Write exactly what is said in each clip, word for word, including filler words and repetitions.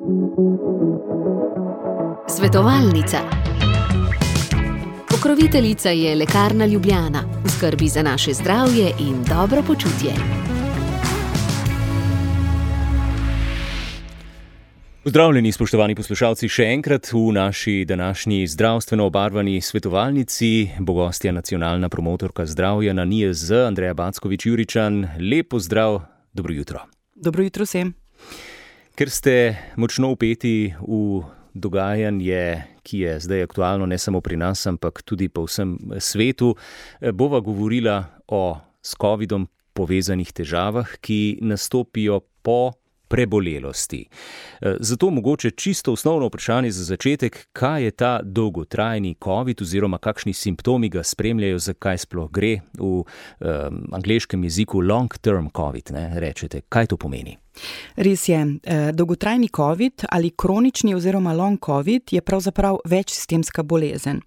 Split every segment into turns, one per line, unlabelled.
Svetovalnica. Pokroviteljica je Lekarna Ljubljana, v skrbi za naše zdravje in dobro počutje.
Pozdravljeni, spoštovani poslušalci, še enkrat v naši današnji zdravstveno obarvani svetovalnici bo gostja nacionalna promotorka zdravja na N I Z Z, Andreja Backovič-Juričan. Lep pozdrav, dobro jutro.
Dobro jutro vsem.
Ker ste močno vpeti v dogajanje, ki je zdaj aktualno ne samo pri nas, ampak tudi po vsem svetu, bova govorila o s covidom povezanih težavah, ki nastopijo po prebolelosti. Zato mogoče čisto osnovno vprašanje za začetek, kaj je ta dolgotrajni covid oziroma kakšni simptomi ga spremljajo, zakaj sploh gre v um, angleškem jeziku long term covid, ne, rečete. Kaj to pomeni?
Res je, dolgotrajni covid ali kronični oziroma long covid je pravzaprav večsistemska bolezen.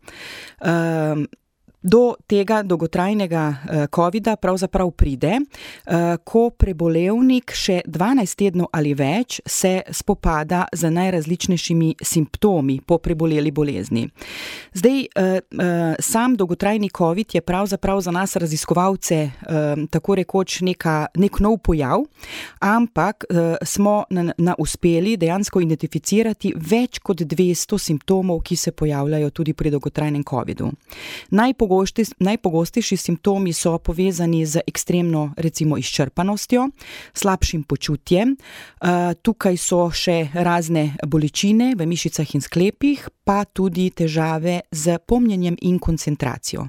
Um, Do tega dolgotrajnega covida pravzaprav pride, ko prebolevnik še dvanajst tednov ali več se spopada z najrazličnejšimi simptomi po preboleli bolezni. Zdaj, sam dolgotrajni covid je pravzaprav za nas raziskovalce tako rekoč neka, nek nov pojav, ampak smo na, na uspeli dejansko identificirati več kot dvesto simptomov, ki se pojavljajo tudi pri dolgotrajnem covidu. Najpogostejši Najpogostejši simptomi so povezani z ekstremno, recimo, izčrpanostjo, slabšim počutjem. Tukaj so še razne bolečine v mišicah in sklepih, pa tudi težave z pomnjenjem in koncentracijo.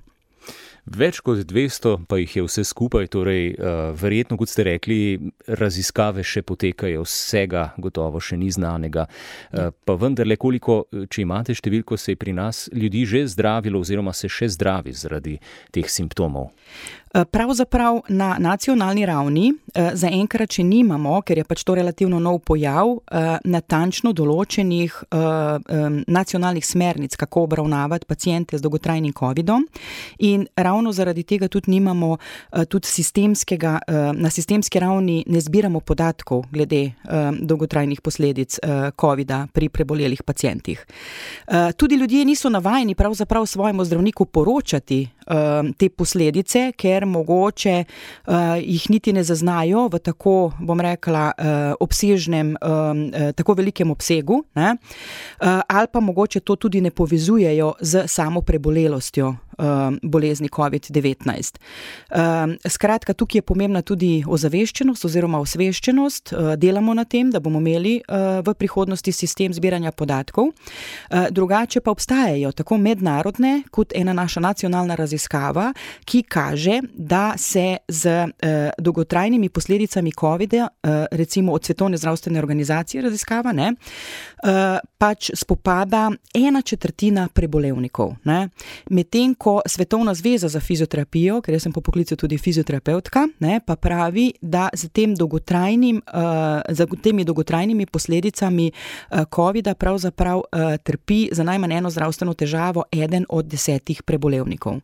Več kot dvesto pa jih je vse skupaj, torej uh, verjetno, kot ste rekli, raziskave še potekajo, vsega gotovo še ni znanega. Uh, pa vendarle, koliko, če imate številko, se je pri nas ljudi že zdravilo oziroma se še zdravi zaradi teh simptomov?
Pravzaprav na nacionalni ravni zaenkrat še nimamo, ker je pač to relativno nov pojav, natančno določenih nacionalnih smernic, kako obravnavati paciente z dolgotrajnim covidom, in ravno zaradi tega tudi nimamo tudi sistemskega, na sistemski ravni ne zbiramo podatkov glede dolgotrajnih posledic covida pri prebolelih pacientih. Tudi ljudje niso navajeni pravzaprav svojemu zdravniku poročati te posledice, ker mogoče uh, jih niti ne zaznajo v tako, bom rekla, uh, obsežnem, um, uh, tako velikem obsegu, ne? Uh, ali pa mogoče to tudi ne povezujejo z samo prebolelostjo uh, bolezni covid devetnajst. Uh, skratka, tukaj je pomembna tudi ozaveščenost oziroma osveščenost. Uh, delamo na tem, da bomo imeli uh, v prihodnosti sistem zbiranja podatkov. Uh, drugače pa obstajajo tako mednarodne kot ena naša nacionalna raziskava, ki kaže, da se z uh, dolgotrajnimi posledicami covida, uh, recimo od Svetovne zdravstvene organizacije raziskava, ne, uh, pač spopada ena četrtina prebolevnikov. Ne. Medtem ko Svetovna zveza za fizioterapijo, ker jaz sem po poklicu tudi fizioterapevtka, ne, pa pravi, da z tem dolgotrajnim, uh, z temi dolgotrajnimi posledicami uh, covida pravzaprav uh, trpi za najmanj eno zdravstveno težavo eden od desetih prebolevnikov.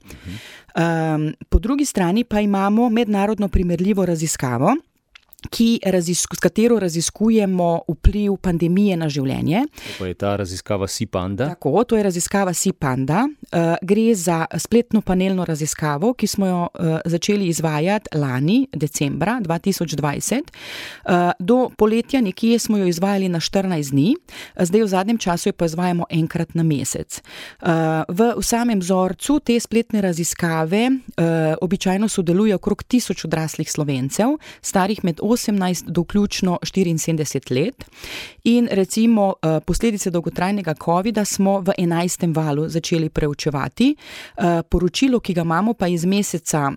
Um, po drugi strani pa imamo mednarodno primerljivo raziskavo, ki razisku, s katero raziskujemo vpliv pandemije na življenje.
To je ta raziskava SIPANDA?
Tako, to je raziskava SIPANDA. Uh, gre za spletno panelno raziskavo, ki smo jo uh, začeli izvajati lani, decembra dva tisoč dvajset. Uh, do poletja nekje smo jo izvajali na štirinajst dni, zdaj v zadnjem času jo pa izvajamo enkrat na mesec. Uh, v, v samem vzorcu te spletne raziskave uh, običajno sodeluje okrog tisoč odraslih Slovencev, starih med osemnajst do vključno štiriinsedemdeset let, in recimo posledice dolgotrajnega covida smo v enajstem valu začeli preučevati. Poročilo, ki ga imamo pa iz meseca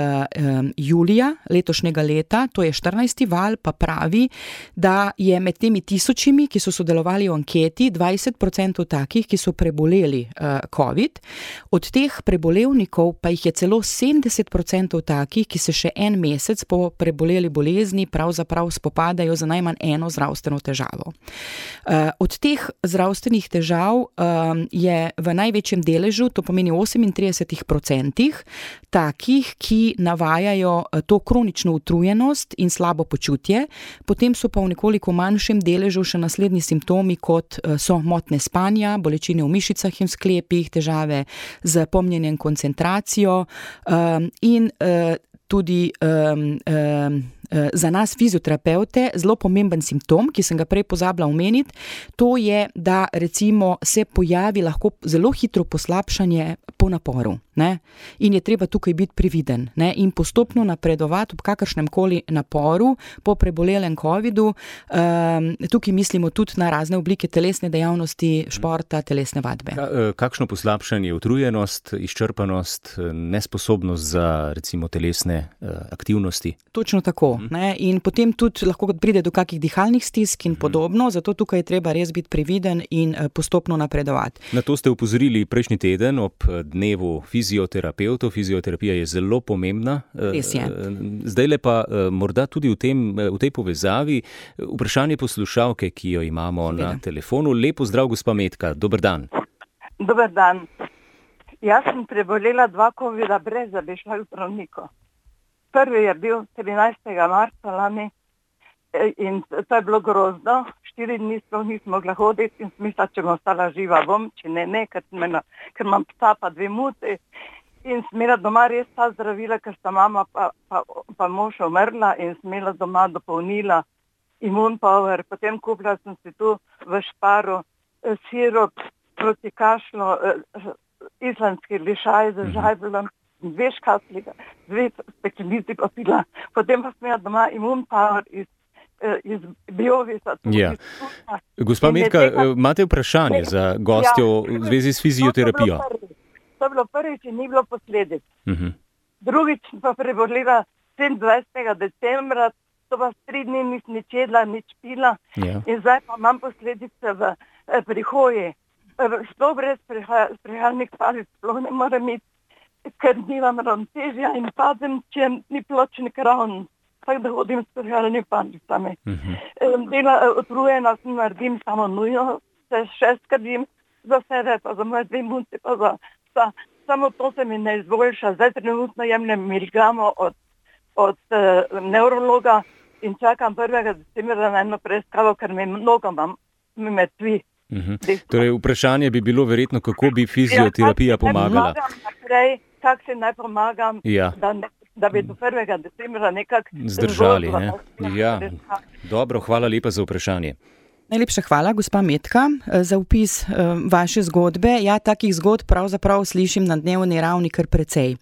julija letošnjega leta, to je štirinajsti val, pa pravi, da je med temi tisočimi, ki so sodelovali v anketi, dvajset procentov takih, ki so preboleli covid. Od teh prebolevnikov pa jih je celo sedemdeset procentov takih, ki se še en mesec po preboleli bolezni Sloveniji pravzaprav spopadajo z najmanj eno zdravstveno težavo. Od teh zdravstvenih težav je v največjem deležu, to pomeni osemintrideset procentih, takih, ki navajajo to kronično utrujenost in slabo počutje, potem so pa v nekoliko manjšem deležu še naslednji simptomi, kot so motnje spanja, bolečine v mišicah in sklepih, težave z pomnjenjem, koncentracijo um, in uh, tudi um, um, za nas fizioterapevte zelo pomemben simptom, ki sem ga prej pozabila omeniti, to je, da recimo se pojavi lahko zelo hitro poslabšanje po naporu, ne? In je treba tukaj biti previden, ne? In postopno napredovati ob kakršnem koli naporu po prebolelem covidu. Um, tukaj mislimo tudi na razne oblike telesne dejavnosti, športa, telesne vadbe.
Kakšno poslabšanje, utrujenost, izčrpanost, nesposobnost za recimo telesne aktivnosti?
Točno tako. Ne? In potem tudi lahko pride do kakih dihalnih stisk in podobno, zato tukaj je treba res biti previden in postopno napredovati.
Na to ste upozorili prejšnji teden ob dnevu fizioterapeutov. Fizioterapija je zelo pomembna.
Res je.
Zdajle pa morda tudi v, tem, v tej povezavi vprašanje poslušalke, ki jo imamo Seveda. Na telefonu. Lepo zdrav, gospa Metka. Dober dan.
Dober dan. Jaz sem prebolela dva covida brez, da bi šla v zdravniku. Prvi je bil trinajstega marca lani in to je bilo grozno. Štiri dni sploh nisem mogla hoditi in smisla, če bom ostala živa, bom, če ne, ne, ker, mena, ker imam psa pa dve muti. In smela doma res ta zdravila, ker sta mama pa, pa, pa mož umrla in smela doma dopolnila Immune Power. Potem kupila sem si tu v Šparu sirop proti kašlu, islandski lišaj z žajblom. Dve škatliga, dve steklenici popila. Potem pa smela doma Immune Power iz, iz Biovisa.
Ja. Gospa Metka, tega... imate vprašanje ne, za gostjo ja, v zvezi s fizioterapijo?
To je bilo, to je bilo prvič in ni bilo posledic.
Uh-huh.
Drugič pa prebolila sedemindvajsetega decembra, to pa tri dni nisem nič jedla, nič pila. Ja. In zdaj pa imam posledice v pri hoji. Sploh brez sprehajalnih palic, sploh ne morem iti, ker nimam ravnotežja in padem, če ni pločnik ravn. Tako da hodim s sprehajalnimi palicami. Uh-huh. Dela utrujena sem, naredim samo nujno, se še skrdim za sebe, pa za moje dve muci, pa za psa. Samo to se mi ne izboljša. Zdaj trenutno jemljem miligamo od, od uh, neurologa in čakam prvega decembra na eno preiskavo, ker mi mnogo mam, mi me tvi.
Uh-huh. Torej, vprašanje bi bilo verjetno, kako bi fizioterapija ja, pomagala.
Naprej, kako se naj pomagam,
ja.
da, ne, da bi do prvega decembra nekako
zdržali. Ne? Ja. Dobro, hvala lepa za vprašanje.
Najlepša hvala, gospa Metka, za opis uh, vaše zgodbe. Ja, takih zgodb pravzaprav slišim na dnevni ravni kar precej.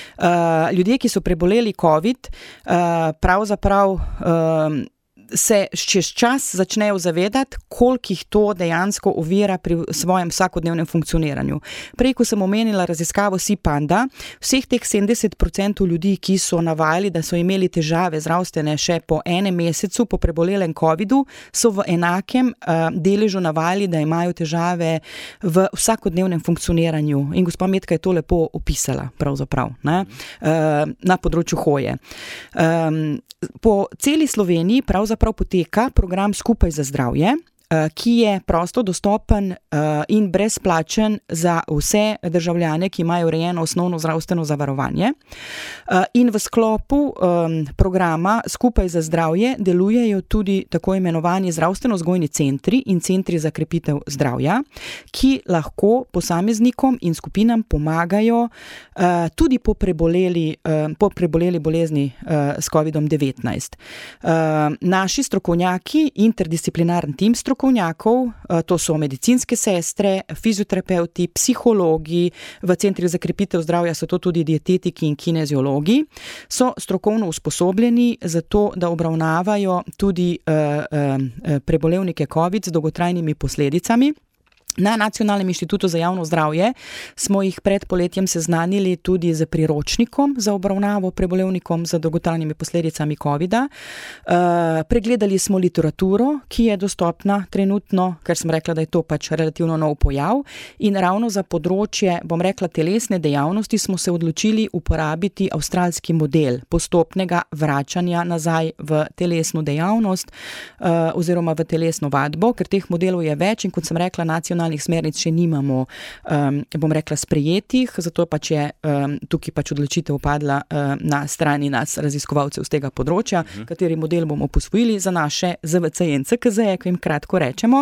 Uh, ljudje, ki so preboleli COVID, uh, pravzaprav uh, se čez čas začnejo zavedati, koliko jih to dejansko ovira pri svojem vsakodnevnem funkcioniranju. Prej, ko sem omenila raziskavo SeaPanda, vseh teh sedemdeset procentov ljudi, ki so navajali, da so imeli težave zdravstvene še po enem mesecu po prebolelem covidu, so v enakem uh, deležu navajali, da imajo težave v vsakodnevnem funkcioniranju. In gospa Metka je to lepo opisala, pravzaprav, ne? Uh, na področju hoje. Um, po celi Sloveniji pravzaprav poteka program Skupaj za zdravje, ki je prosto dostopen in brezplačen za vse državljane, ki imajo urejeno osnovno zdravstveno zavarovanje. In v sklopu programa Skupaj za zdravje delujejo tudi tako imenovani zdravstveno-vzgojni centri in centri za krepitev zdravja, ki lahko posameznikom in skupinam pomagajo tudi po preboleli, po preboleli bolezni s kovidom devetnajst. Naši strokovnjaki, interdisciplinarni tim strokovnjakov, to so medicinske sestre, fizioterapeuti, psihologi, v centrih za krepitev zdravja so to tudi dietetiki in kineziologi, so strokovno usposobljeni za to, da obravnavajo tudi uh, uh, prebolevnike COVID z dolgotrajnimi posledicami. Na Nacionalnem inštitutu za javno zdravje smo jih pred poletjem seznanili tudi z priročnikom za obravnavo prebolevnikom z dolgotrajnimi posledicami covida. Uh, pregledali smo literaturo, ki je dostopna trenutno, ker sem rekla, da je to pač relativno nov pojav, in ravno za področje, bom rekla, telesne dejavnosti smo se odločili uporabiti avstralski model postopnega vračanja nazaj v telesno dejavnost uh, oziroma v telesno vadbo, ker teh modelov je več in kot sem rekla, nacionalnih smernic še nimamo, um, bom rekla, sprejetih, zato pač je um, tukaj pač odločitev padla um, na strani nas, raziskovalcev z tega področja, uh-huh. kateri model bomo posvojili za naše Z V C in C K Z, ko jim kratko rečemo.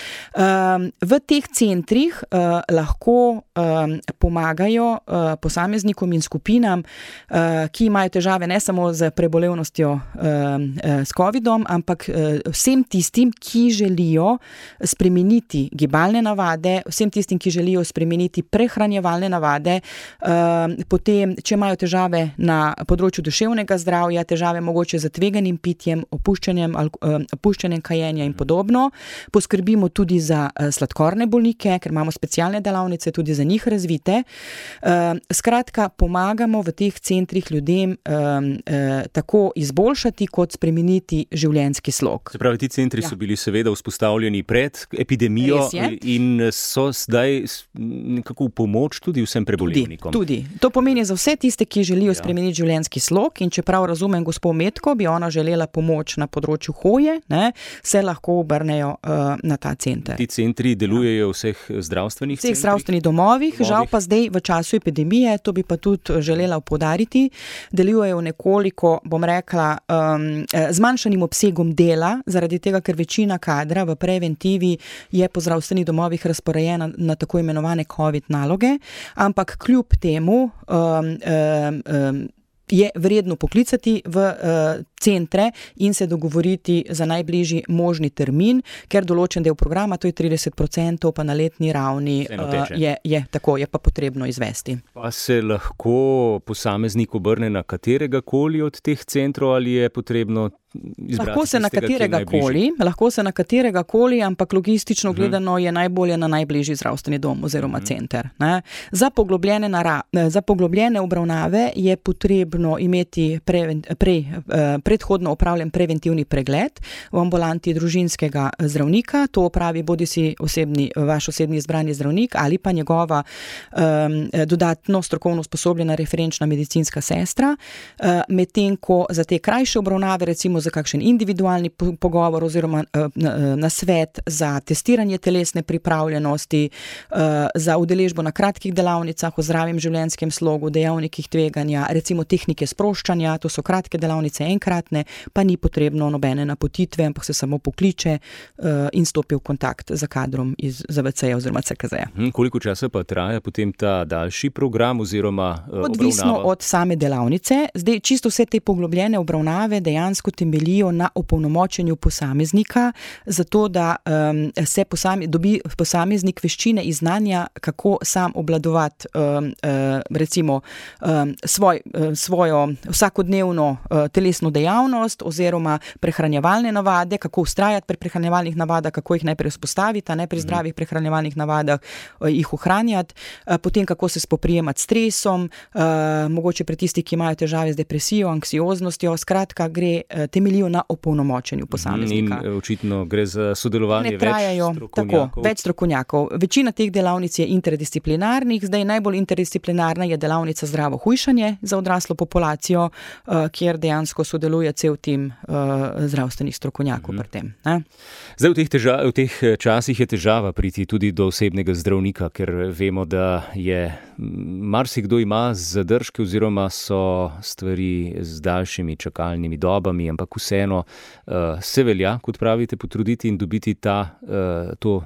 Um, v teh centrih uh, lahko um, pomagajo uh, posameznikom in skupinam, uh, ki imajo težave ne samo z prebolevnostjo uh, uh, s covidom, ampak uh, vsem tistim, ki želijo spremeniti gibalne navade, navade, vsem tistim, ki želijo spremeniti prehranjevalne navade, uh, potem, če imajo težave na področju duševnega zdravja, težave mogoče z tveganim pitjem, opuščanjem, uh, opuščanjem kajenja in podobno. Poskrbimo tudi za uh, sladkorne bolnike, ker imamo specialne delavnice tudi za njih razvite. Uh, skratka, pomagamo v teh centrih ljudem um, uh, tako izboljšati, kot spremeniti življenjski slog.
Se pravi, ti centri ja. so bili seveda vzpostavljeni pred epidemijo in so zdaj nekako v pomoč tudi vsem prebolevnikom.
Tudi, tudi. To pomeni za vse tiste, ki želijo ja. spremeniti življenjski slog in čeprav razumem gospod Metko, bi ona želela pomoč na področju hoje, ne, se lahko obrnejo uh, na ta center.
Ti centri delujejo v vseh zdravstvenih
centrih? Vseh zdravstvenih domovih, domovih, žal pa zdaj v času epidemije, to bi pa tudi želela poudariti, delujejo nekoliko, bom rekla, um, z manjšanim obsegom dela, zaradi tega, ker večina kadra v preventivi je po zdravstvenih domovih razporejena na tako imenovane COVID naloge, ampak kljub temu um, um, um, je vredno poklicati v uh, centre in se dogovoriti za najbližji možni termin, ker določen del programa, to je trideset procentov, pa na letni ravni uh, je, je tako, je pa potrebno izvesti.
Pa se lahko posameznik obrne na katerega koli od teh centrov ali je potrebno
Lahko se, tistega, koli, lahko se na katerega koli, ampak logistično uh-huh. gledano je najbolje na najbližji zdravstveni dom oziroma uh-huh. center. Ne? Za poglobljene, nara, za poglobljene obravnave je potrebno imeti preven, pre, predhodno opravljen preventivni pregled v ambulanti družinskega zdravnika. To opravi bodi si osebni, vaš osebni izbrani zdravnik ali pa njegova um, dodatno strokovno usposobljena referenčna medicinska sestra. Uh, medtem ko za te krajše obravnave, recimo za kakšen individualni pogovor oziroma uh, na svet za testiranje telesne pripravljenosti, uh, za udeležbo na kratkih delavnicah o zdravem življenjskem slogu, dejavnikih tveganja, recimo tehnike sproščanja, to so kratke delavnice enkratne, pa ni potrebno nobene napotitve, ampak se samo pokliče uh, in stopi v kontakt z kadrom iz Z V C-ja oziroma C K Z-ja.
Hmm, koliko časa pa traja potem ta daljši program oziroma uh,
Odvisno
obravnava?
Od same delavnice. Zdaj, čisto vse te poglobljene obravnave dejansko temeljijo na opolnomočenju posameznika, zato da um, se posame, dobi posameznik veščine in znanja, kako sam obvladovati um, uh, recimo um, svoj, uh, svojo vsakodnevno uh, telesno dejavnost oziroma prehranjevalne navade, kako ustrajati pri prehranjevalnih navadah, kako jih najprej vzpostaviti, ne pri zdravih prehranjevalnih navadah uh, jih ohranjati, uh, potem kako se spoprijemati s stresom, uh, mogoče pri tistih, ki imajo težave z depresijo, anksioznostjo, skratka gre uh, temeljijo na opolnomočenju posameznika.
In očitno gre za sodelovanje
trajajo,
več strokovnjakov.
Tako, več strokovnjakov. Večina teh delavnic je interdisciplinarnih, zdaj najbolj interdisciplinarna je delavnica zdravo hujšanje za odraslo populacijo, uh, kjer dejansko sodeluje cel tim uh, zdravstvenih strokovnjakov pri tem. Ne?
Zdaj v teh, teža, v teh časih je težava priti tudi do osebnega zdravnika, ker vemo, da je marsikdo ima zadržke oziroma so stvari z daljšimi čakalnimi dobami, ampak vseeno uh, se velja, kot pravite, potruditi in dobiti ta, uh, to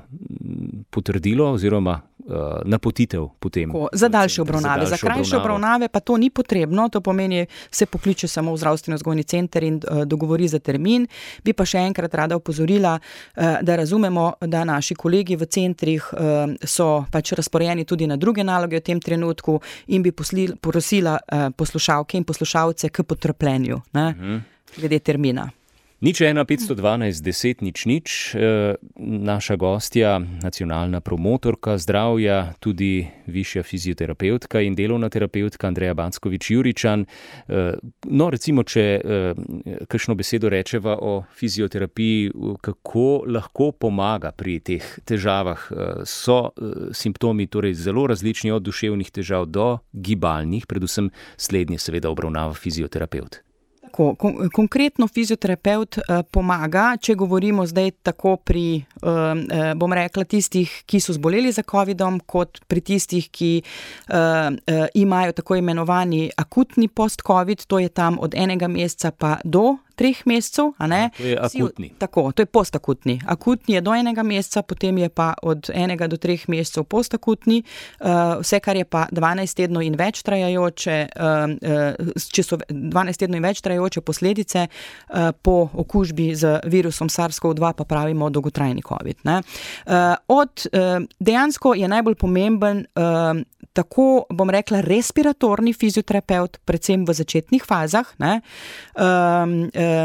potrdilo oziroma uh, napotitev potem.
Ko, za daljše obravnave. Za, za krajše obravnave pa to ni potrebno, to pomeni, se pokliče samo v zdravstveno-vzgojni center in uh, dogovori za termin. Bi pa še enkrat rada opozorila, uh, da razumemo, da naši kolegi v centrih uh, so pač razporejeni tudi na druge naloge v tem trenutku in bi posli, prosila uh, poslušalke in poslušalce k potrpljenju, ne, uh-huh. glede termina.
Nič ena petsto dvanajst deset nič nič, naša gostja, nacionalna promotorka zdravja, tudi višja fizioterapevtka in delovna terapevtka Andreja Backovič-Juričan. No, recimo, če kakšno besedo rečeva o fizioterapiji, kako lahko pomaga pri teh težavah? So simptomi torej zelo različni, od duševnih težav do gibalnih, predvsem slednje seveda obravnava fizioterapevt.
Tako, kon- konkretno fizioterapevt uh, pomaga, če govorimo zdaj tako pri, uh, uh, bom rekla, tistih, ki so zboleli za covidom, kot pri tistih, ki uh, uh, imajo tako imenovani akutni post-covid, to je tam od enega meseca pa do treh mesecev, a ne?
To je akutni.
Tako, to je postakutni. Akutni je do enega meseca, potem je pa od enega do treh mesecev postakutni. Uh, vse, kar je pa dvanajst tednov in več trajajoče, uh, uh, če so dvanajst tednov in več trajajoče posledice uh, po okužbi z virusom SARS-CoV dva, pa pravimo dolgotrajni covid. Ne? Uh, od, uh, dejansko je najbolj pomemben uh, tako, bom rekla, respiratorni fizioterapevt, predvsem v začetnih fazah, ne? Um,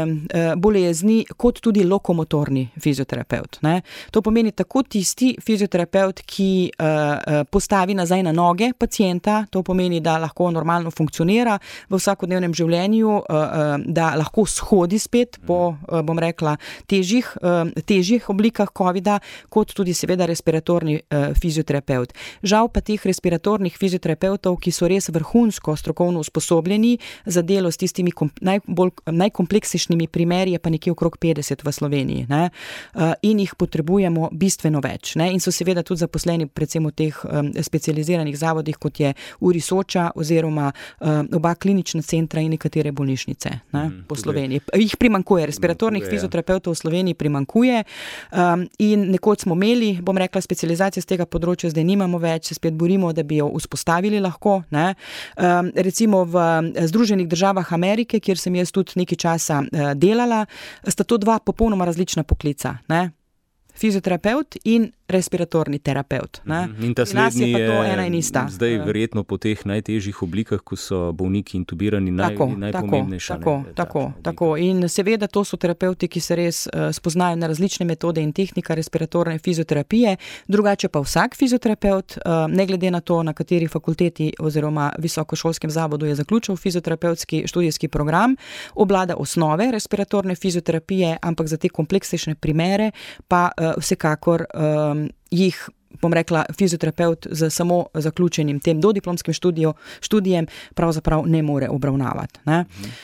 bolezni, kot tudi lokomotorni fizioterapevt. Ne. To pomeni tako tisti fizioterapevt, ki uh, postavi nazaj na noge pacienta, to pomeni, da lahko normalno funkcionira v vsakodnevnem življenju, uh, da lahko shodi spet po, uh, bom rekla, težjih, uh, težjih oblikah covida, kot tudi seveda respiratorni uh, fizioterapevt. Žal pa teh respiratornih fizioterapevtov, ki so res vrhunsko strokovno usposobljeni za delo s tistimi kom- najbolj, najkompleksnejšimi primeri, je pa nekje okrog petdeset v Sloveniji, ne? In jih potrebujemo bistveno več, ne? In so seveda tudi zaposleni predvsem v teh um, specializiranih zavodih, kot je U R I Soča oziroma um, oba klinična centra in nekatere bolnišnice, ne? Mm, po Sloveniji. Jih primankuje, respiratornih fizioterapevtov v Sloveniji primankuje um, in nekoč smo imeli, bom rekla, specializacijo z tega področja, zdaj nimamo več, se spet borimo, da bi jo vzpostavili lahko, ne? Um, recimo v Združenih državah Amerike, kjer sem jaz tudi nekaj časa delala, sta to dva popolnoma različna poklica, ne? Fizioterapevt in respiratorni terapeut. Ne?
In ta slednji je,
je
zdaj verjetno po teh najtežjih oblikah, ko so bolniki intubirani, naj,
tako,
najpomembnejša.
Tako, ne, tako, tako. In seveda to so terapeuti, ki se res uh, spoznajo na različne metode in tehnika respiratorne fizioterapije, drugače pa vsak fizioterapeut, uh, ne glede na to, na kateri fakulteti oziroma visokošolskem zavodu je zaključil fizioterapevtski študijski program, obvlada osnove respiratorne fizioterapije, ampak za te kompleksnejše primere pa uh, vsekakor uh, jih, bom rekla, fizioterapeut z samo zaključenim tem dodiplomskim študijo, študijem pravzaprav ne more obravnavati. Ne.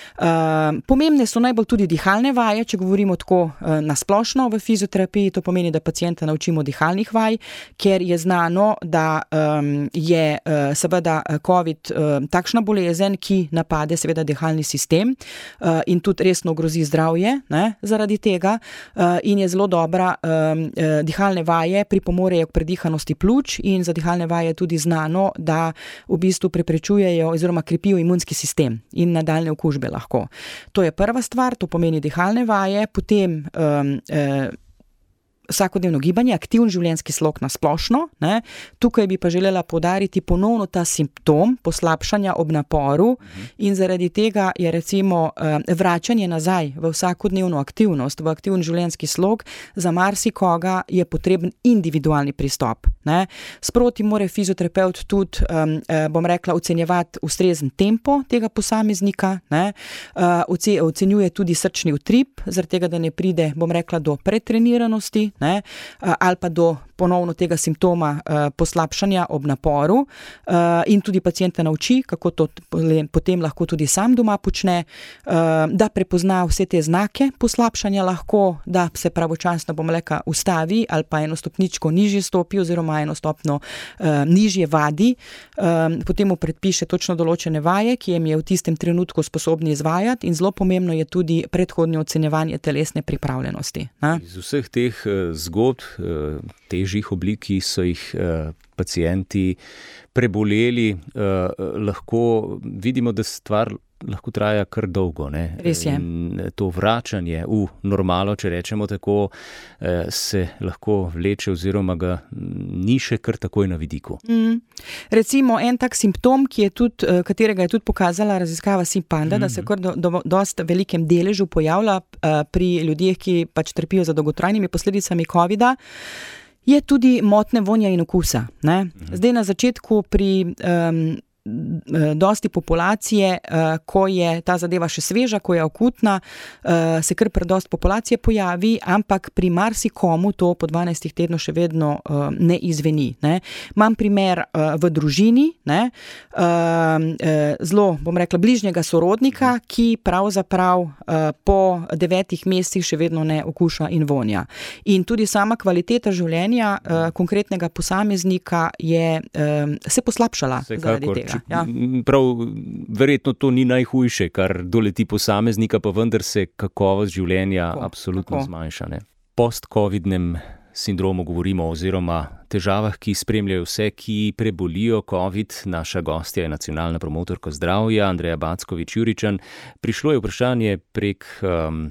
Uh, pomembne so najbolj tudi dihalne vaje, če govorimo tako uh, nasplošno v fizioterapiji, to pomeni, da pacienta naučimo dihalnih vaj, ker je znano, da um, je uh, seveda COVID uh, takšna bolezen, ki napade seveda dihalni sistem uh, in tudi resno grozi zdravje, ne, zaradi tega uh, in je zelo dobra um, uh, dihalne vaje pripomorejo k predihanju pljuč in za dihalne vaje je tudi znano, da v bistvu preprečujejo oziroma krepijo imunski sistem in nadaljne okužbe lahko. To je prva stvar, to pomeni dihalne vaje, potem um, eh, vsakodnevno gibanje, aktiven življenjski slog na splošno, ne. Tukaj bi pa želela poudariti ponovno ta simptom poslabšanja ob naporu in zaradi tega je recimo vračanje nazaj v vsakodnevno aktivnost, v aktiven življenjski slog, za marsikoga je potreben individualni pristop, ne. Sproti mora fizioterapeut tudi, um, bom rekla, ocenjevati ustrezen tempo tega posameznika, ne. Uh, ocenjuje tudi srčni utrip, zaradi tega, da ne pride, bom rekla, do pretreniranosti, ne, ali pa do ponovno tega simptoma uh, poslabšanja ob naporu uh, in tudi pacienta nauči, kako to potem lahko tudi sam doma počne, uh, da prepozna vse te znake poslabšanja lahko, da se pravočasno, bom rekla, ustavi ali pa eno stopničko nižje stopi oziroma eno stopno uh, nižje vadi, um, potem mu predpiše točno določene vaje, ki jim je v tistem trenutku sposobni izvajati in zelo pomembno je tudi predhodno ocenjevanje telesne pripravljenosti. Ne?
Iz vseh teh uh, zgodb, uh, težjih oblik, ki so jih uh, pacienti preboleli, uh, lahko vidimo, da stvar lahko traja kar dolgo. Ne?
Res je.
In to vračanje v normalo, če rečemo tako, se lahko vleče oziroma ga ni še kar takoj na vidiku.
Mm. Recimo en tak simptom, ki je tudi, katerega je tudi pokazala raziskava SimPanda, mm. da se kar do, do, dost velikem deležu pojavlja uh, pri ljudeh, ki pač trpijo za dolgotrajnimi posledicami covida, je tudi motnje vonja in okusa. Ne? Mm. Zdaj na začetku pri um, dosti populacije, ko je ta zadeva še sveža, ko je akutna, se kar predost populacije pojavi, ampak pri marsikomu to po dvanajstih tednu še vedno ne izveni. Ne. Imam primer v družini, ne, zelo, bom rekla, bližnjega sorodnika, ki pravzaprav po devetih mesecih še vedno ne okuša in vonja. In tudi sama kvaliteta življenja konkretnega posameznika je se poslabšala zaradi tega.
Ja. Prav, verjetno to ni najhujše, kar doleti posameznika, pa vendar se kakovost življenja tako, absolutno tako. zmanjša. Ne? Post-covidnem sindromu govorimo oziroma težavah, ki spremljajo vse, ki prebolijo covid. Naša gostja je nacionalna promotorka zdravja, Andreja Backovič-Juričan. Prišlo je vprašanje prek um,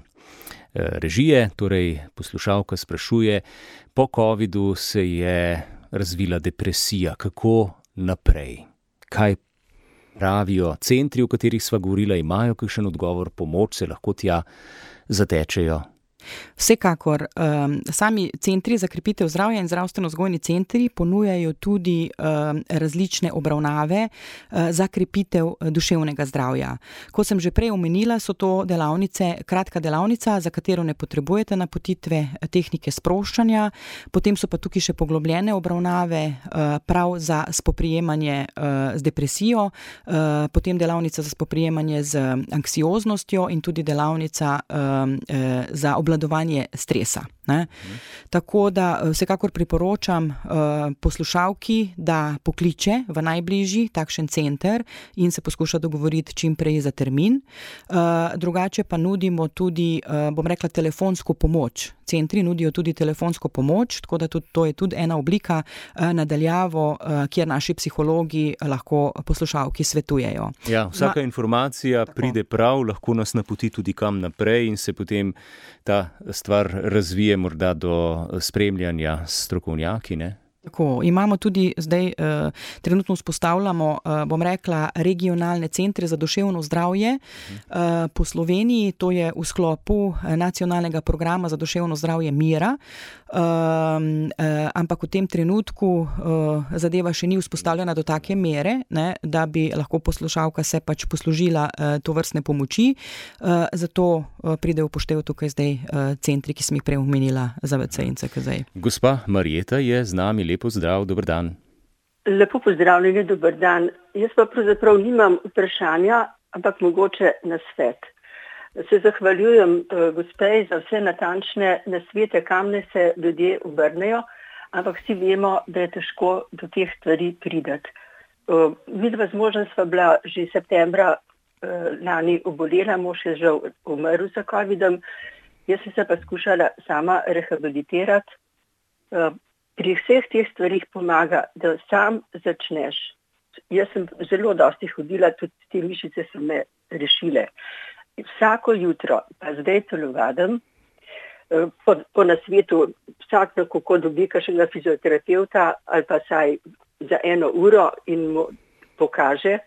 režije, torej poslušalka sprašuje, po covidu se je razvila depresija, kako naprej? Kaj pravijo centri, o katerih sva govorila, imajo kakšen odgovor, pomoč, se lahko tja zatečejo?
Vsekakor, um, sami centri za krepitev zdravja in zdravstveno-vzgojni centri ponujajo tudi um, različne obravnave uh, za krepitev duševnega zdravja. Kot sem že prej omenila, so to delavnice, kratka delavnica, za katero ne potrebujete napotitve, tehnike sproščanja, potem so pa tukaj še poglobljene obravnave uh, prav za spoprijemanje uh, z depresijo, uh, potem delavnica za spoprijemanje z anksioznostjo in tudi delavnica um, uh, za obladovanje obvladovanje stresa. Ne? Mhm. Tako da vsekakor priporočam uh, poslušalki, da pokliče v najbližji takšen center in se poskuša dogovoriti čim prej za termin. Uh, drugače pa nudimo tudi, uh, bom rekla, telefonsko pomoč. Centri nudijo tudi telefonsko pomoč, tako da tudi, to je tudi ena oblika uh, nadaljavo, uh, kjer naši psihologi lahko poslušalki svetujejo.
Ja, vsaka Ma, informacija
tako.
pride prav, lahko nas napoti tudi kam naprej in se potem ta stvar razvije morda do spremljanja strokovnjaki, ne?
Tako, imamo tudi zdaj, uh, trenutno vzpostavljamo, uh, bom rekla, regionalne centre za duševno zdravje uh, po Sloveniji, to je v sklopu nacionalnega programa za duševno zdravje Mira, uh, uh, ampak v tem trenutku uh, zadeva še ni vzpostavljena do take mere, ne, da bi lahko poslušalka se pač poslužila uh, to vrstne pomoči, uh, zato uh, pride v poštev tukaj zdaj uh, centri, ki sem jih prej omenila za V C in C K Z.
Gospa Marjeta je z nami. Lepo zdrav, dober dan.
Lepo pozdravljeni, dober dan. Jaz pa pravzaprav nimam vprašanja, ampak mogoče nasvet. Se zahvaljujem uh, gospej za vse natančne nasvete, kam ne se ljudje obrnejo, ampak vsi vemo, da je težko do teh stvari prideti. Uh, midva z možem sva bila že septembra uh, lani obolela, mož je žal umrl za covidom, jaz sem se pa skušala sama rehabilitirati. Uh, Pri vseh teh stvarih pomaga, da sam začneš. Jaz sem zelo dosti hodila, tudi te mišice so me rešile. Vsako jutro, pa zdaj telovadim, po, po nasvetu vsak kako dobi kakšnega fizioterapeuta ali pa saj za eno uro in mu pokaže.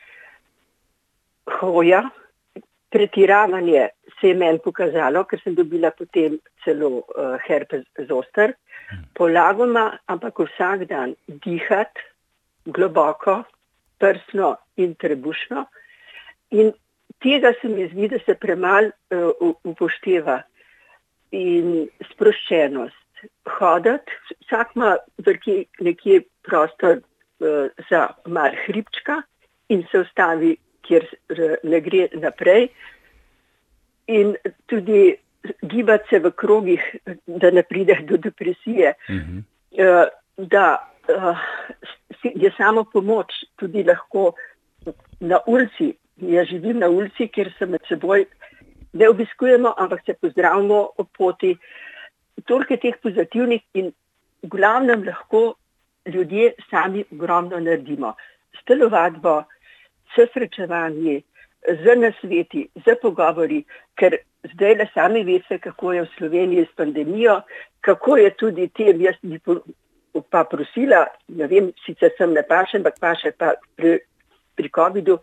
Hoja, pretiravanje se je meni pokazalo, ker sem dobila potem celo uh, herpes zoster. Polagoma, ampak vsak dan dihati globoko, prsno in trebušno. In tega se mi zdi, da se premalo uh, upošteva. In sproščenost. Hodati, vsak ima nekje prostor uh, za mar hribčka in se ustavi, kjer uh, ne gre naprej. In tudi gibati se v krogih, da ne pride do depresije, uh-huh. uh, da uh, je samo pomoč tudi lahko na ulici. Jaz živim na ulici, kjer se med seboj ne obiskujemo, ampak se pozdravimo ob poti. Toliko teh pozitivnih in v glavnem lahko ljudje sami ogromno naredimo. S telovadbo, s srečevanji, z nasveti, z pogovori, ker zdaj le sami veste, kako je v Sloveniji s pandemijo, kako je tudi tem, jaz bi pa prosila, ne vem, sicer sem ne paše, ampak paše pa pri, pri covidu,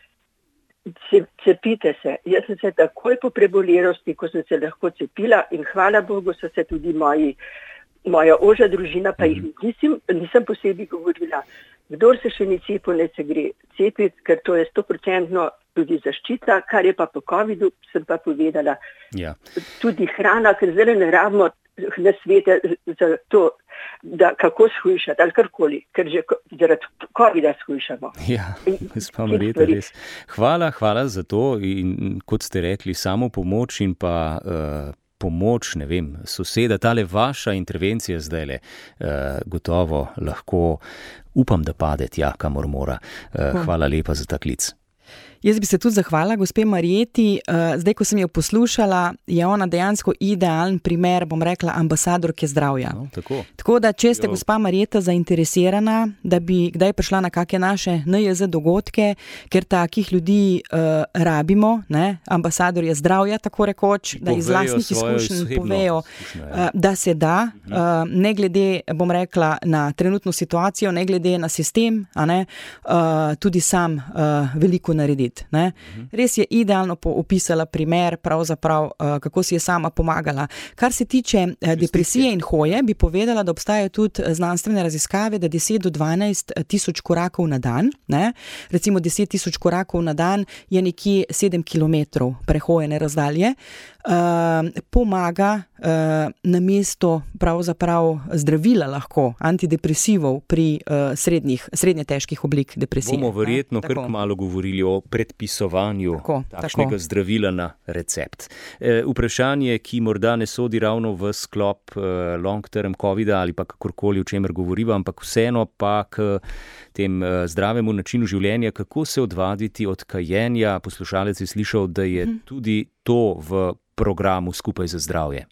cepite se. Jaz sem se takoj po prebolelosti, ko sem se lahko cepila in hvala Bogu so se tudi moji, moja ožja družina, pa jih nisem, nisem posebej govorila. Kdor se še ni cepil, ne se gre cepiti, ker to je sto procentno tudi zaščita, kar je pa po covidu, sem pa povedala. Ja. Tudi hrana, ker zdaj ne rabimo na svete za to, da kako shujšati ali karkoli, ker že zaradi covida shujšamo.
Ja, gospa Marjeta, res. Hvala, hvala za to in kot ste rekli, samo pomoč in pa uh, pomoč, ne vem, soseda, tale vaša intervencija zdajle uh, gotovo lahko, upam, da pade tja, kamor mora. Uh, hvala lepa za ta klic.
Jaz bi se tudi zahvala gospe Marjeti. Zdaj, ko sem jo poslušala, je ona dejansko idealen primer, bom rekla, ambasadorke zdravja.
No, tako.
Tako da, če ste, gospa Marjeta, zainteresirana, da bi kdaj prišla na kakšne naše N J Z dogodke, ker takih ljudi uh, rabimo, ne, ambasadorje zdravja, tako rekoč, da iz lastnih izkušenj povejo, uh, da se da, uh, ne glede, bom rekla, na trenutno situacijo, ne glede na sistem, a ne, uh, tudi sam uh, veliko narediti. Ne? Res je idealno opisala primer, pravzaprav, kako si je sama pomagala. Kar se tiče depresije in hoje, bi povedala, da obstajajo tudi znanstvene raziskave, da deset do dvanajst tisoč korakov na dan, ne? Recimo deset tisoč korakov na dan je nekje sedem kilometrov prehojene razdalje, uh, pomaga uh, na mesto pravzaprav zdravila lahko, antidepresivov pri uh, srednjih, srednje težkih oblik depresije.
Bomo verjetno kar kmalu govorili o predpisovanju tako, takšnega tako. zdravila na recept. E, vprašanje, ki morda ne sodi ravno v sklop e, long-term covida ali pa kakorkoli, o čemer govoriva, ampak vseeno pa k tem e, zdravemu načinu življenja, kako se odvaditi od kajenja. Poslušalec je slišal, da je hmm. tudi to v programu Skupaj za zdravje.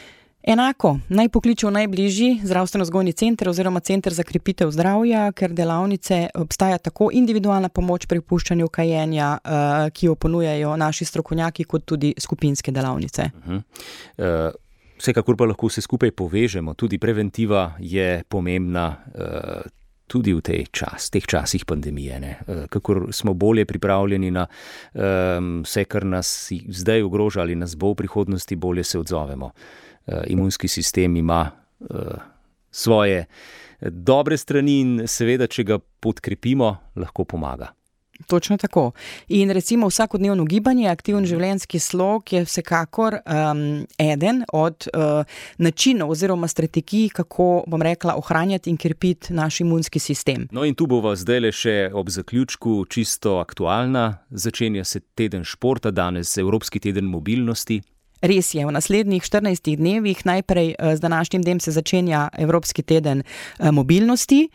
Enako, naj pokliče v najbližji zdravstveno-vzgojni center oziroma center za krepitev zdravja, ker delavnice obstaja tako individualna pomoč pri opuščanju kajenja, uh, ki jo ponujajo naši strokovnjaki, kot tudi skupinske delavnice.
Uh-huh. Uh, vsekakor pa lahko vse skupaj povežemo, tudi preventiva je pomembna uh, tudi v tej čas, teh časih pandemije. Ne? Uh, kakor smo bolje pripravljeni na um, vse, kar nas zdaj ogroža ali nas bo v prihodnosti, bolje se odzovemo. Uh, imunski sistem ima uh, svoje dobre strani in seveda, če ga podkrepimo, lahko pomaga.
Točno tako. In recimo vsakodnevno gibanje, aktiven življenjski slog je vsekakor um, eden od uh, načinov oziroma strategij, kako, bom rekla, ohranjati in krepiti naš imunski sistem.
No in tu bova zdajle še ob zaključku čisto aktualna. Začenja se teden športa, danes Evropski teden mobilnosti.
Res je, v naslednjih štirinajstih dnevih, najprej z današnjim dnem se začenja Evropski teden mobilnosti.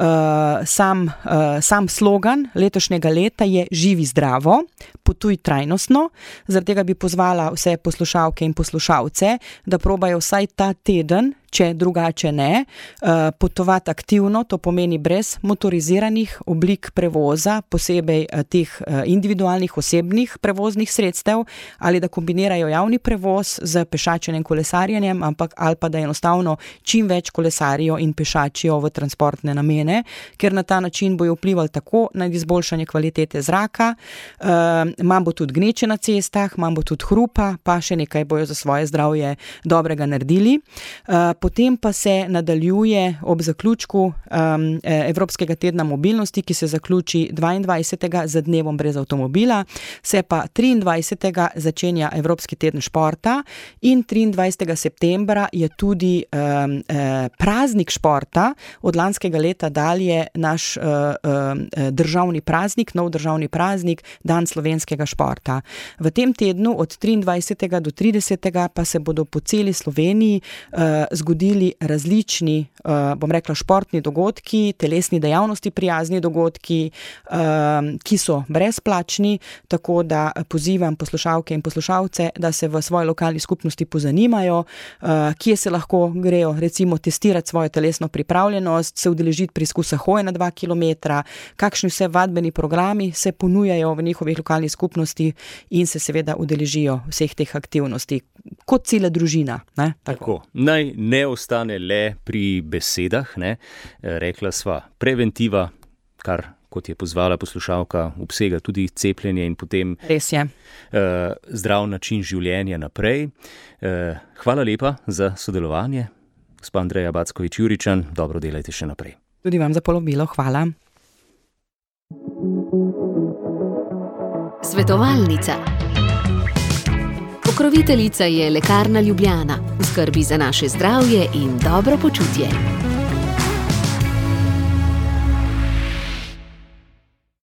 Sam, sam slogan letošnjega leta je Živi zdravo, potuj trajnostno. Zaradi tega bi pozvala vse poslušalke in poslušalce, da probajo vsaj ta teden, če drugače ne, potovati aktivno, to pomeni brez motoriziranih oblik prevoza, posebej teh individualnih osebnih prevoznih sredstev, ali da kombinirajo javni prevoz z pešačenjem, kolesarjenjem, ampak ali pa da enostavno čim več kolesarijo in pešačijo v transportne namene, ker na ta način bojo vplivali tako na izboljšanje kvalitete zraka, manj bo tudi gneče na cestah, manj bo tudi hrupa, pa še nekaj bojo za svoje zdravje dobrega naredili. Potem pa se nadaljuje ob zaključku um, Evropskega tedna mobilnosti, ki se zaključi dvaindvajsetega z dnevom brez avtomobila, se pa triindvajsetega začenja Evropski teden športa in triindvajsetega septembra je tudi um, eh, praznik športa, od lanskega leta dalje naš uh, uh, državni praznik, nov državni praznik, dan slovenskega športa. V tem tednu od triindvajsetega do tridesetega pa se bodo po celi Sloveniji uh, zgodili različni, uh, bom rekla, športni dogodki, telesni dejavnosti prijazni dogodki, uh, ki so brezplačni, tako da pozivam poslušalke in poslušalce, da se v svoji lokalni skupnosti pozanimajo, uh, kje se lahko grejo recimo testirati svojo telesno pripravljenost, se udeležiti preizkusa hoje na dva kilometra, kakšni vse vadbeni programi se ponujajo v njihovih lokalnih skupnosti in se seveda udeležijo vseh teh aktivnosti, kot cela družina. Ne?
Tako. Tako. Naj ne ne ostane le pri besedah, ne. Rekla sva preventiva, kar, kot je pozvala poslušalka, obsega tudi cepljenje in potem
Res je.
Uh, zdrav način življenja naprej. Uh, hvala lepa za sodelovanje. Gospa Andreja Backovič-Juričan, dobro delajte še naprej.
Tudi vam za povabilo, hvala.
Svetovalnica. Pokroviteljica je Lekarna Ljubljana, v skrbi za naše zdravje in dobro počutje.